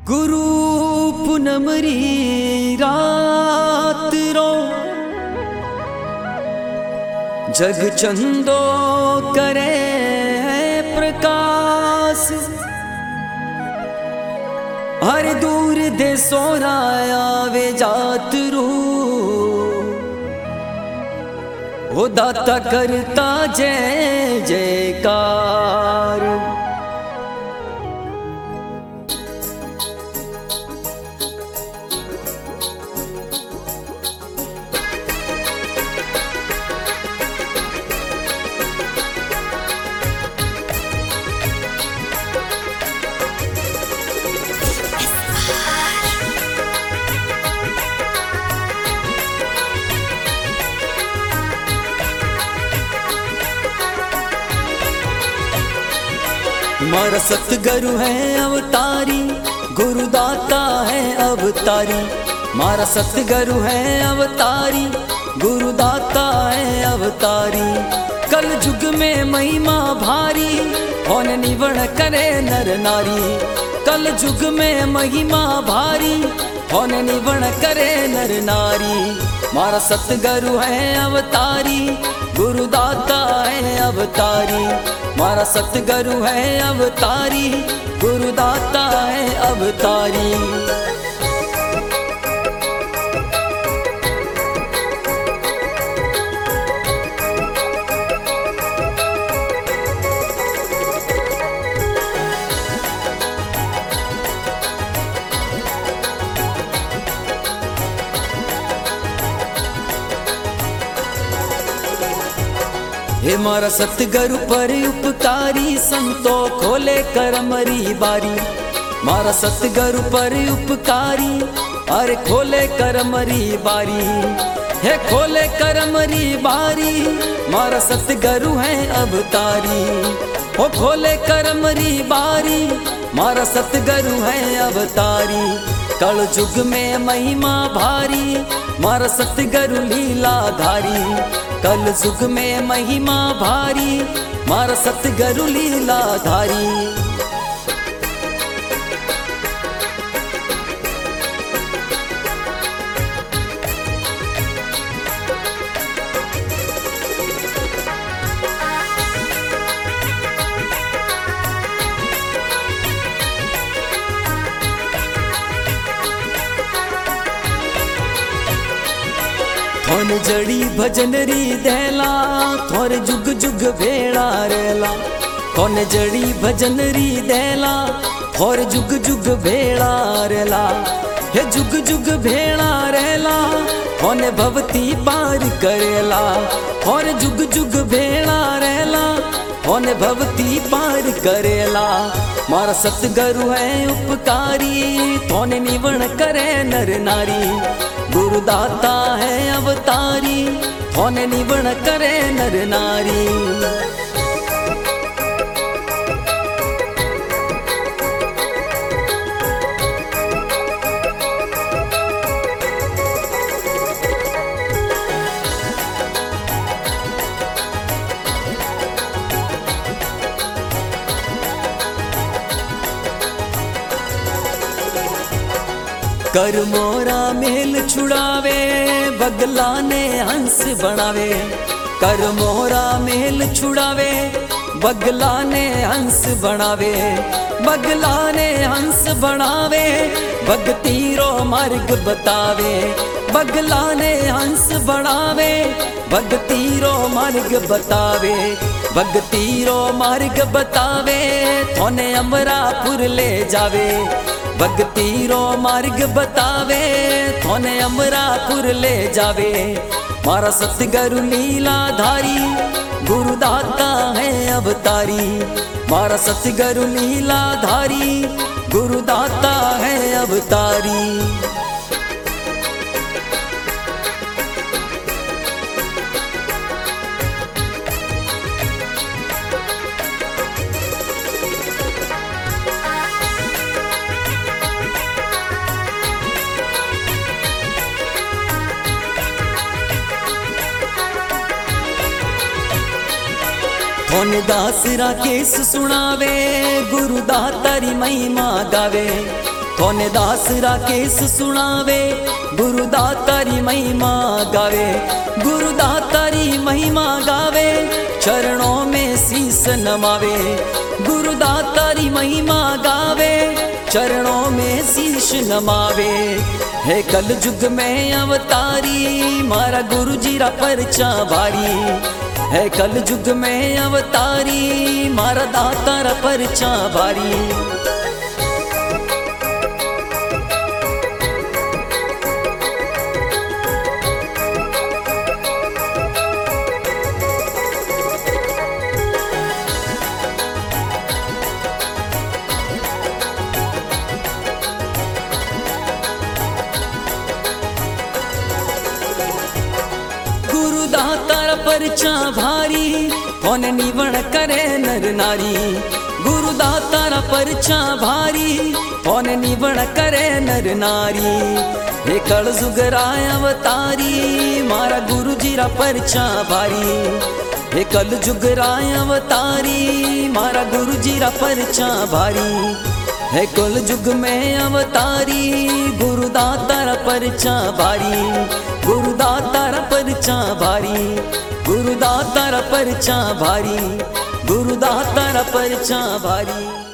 गुरु पूनमरी रात रो जग चंदो करे प्रकाश। हर दूर दे सोराया वे जात रू हो दाता करता जय जयकार। मारा सतगुरु है अवतारी, गुरुदाता है अवतारी। मारा सतगुरु है अवतारी, गुरुदाता है अवतारी। कल युग में महिमा भारी, होने निवण करे नर नारी। कल युग में महिमा भारी, होने निवण करे नर नारी। मारा सतगुरु है अवतारी, गुरुदाता है अवतारी। मारा सतगुरु है अवतारी, गुरुदाता है अवतारी। हे मारा सतगुरु पर उपकारी, संतो खोले करमरी बारी। मारा सतगुरु पर उपकारी, अरे खोले करमरी बारी। हे खोले करमरी बारी, मारा सतगुरु है अवतारी। हो खोले करमरी बारी, मारा सतगुरु है अवतारी। कल युग में महिमा भारी, मारा सतगुरु लीलाधारी। कल युग में महिमा भारी, मारा सतगुरु लीलाधारी। थोन जड़ी भजन री दहला, थोर जुग जुग भेड़ा रेला। थोन जड़ी भजन री दहला, थोर जुग जुग भेड़ा रेला। हे जुग जुग भेड़ा रेला, थोने भवती पार करेला। थोर जुग जुग भेड़ा रेला, थोने भवती पार करेला। मारा सतगुरु है उपकारी, थोने निवण करे नर नारी। गुरुदाता है अवतारी, थोने निवण करे नर नारी। कर मोरा मेल छुड़ावे, बगला ने हंस बनावे। कर मोरा मेल छुड़ावे, बगला ने हंस बनावे। बगला ने हंस बनावे, भगती रो मार्ग बतावे। बगला ने हंस बनावे, भगती रो मार्ग बतावे। भगती रो मार्ग बतावे, थोने अमरापुर ले जावे। भगती रो मार्ग बतावे, थोने अमरापुर ले जावे। मारा सतगुरु लीलाधारी, गुरुदाता है अवतारी। मारा सतगुरु लीलाधारी, गुरुदाता है अवतारी। थोन दास राकेश सुनावे, गुरुदातारी महिमा गावे। थोने दास राकेश सुनावे गुरुदातारी महिमा गावे, गुरुदातारी महिमा गावे, चरणों में शीस नमावे, गुरुदातारी महिमा गावे, चरणों में शीश नमावे। है कल युग में अवतारी मारा गुरु जीरा परचा भारी, है कल युग में अवतारी मारा दातारा परचा भारी। गुरुदातारा परचा भारी कौन निवण करे नर नारी, गुरुदातारा परचा भारी कौन निवण करे नर नारी। हे कल जुगराय अवतारी मारा गुरु जीरा परचा भारी, हे कल जुगराय अवतारी मारा गुरु जीरा परचा भारी। है कल युग में अवतारी गुरुदातारा परचा भारी, गुरुदातारा परचा भारी, गुरुदातारा परचा भारी, गुरुदातारा परचा भारी।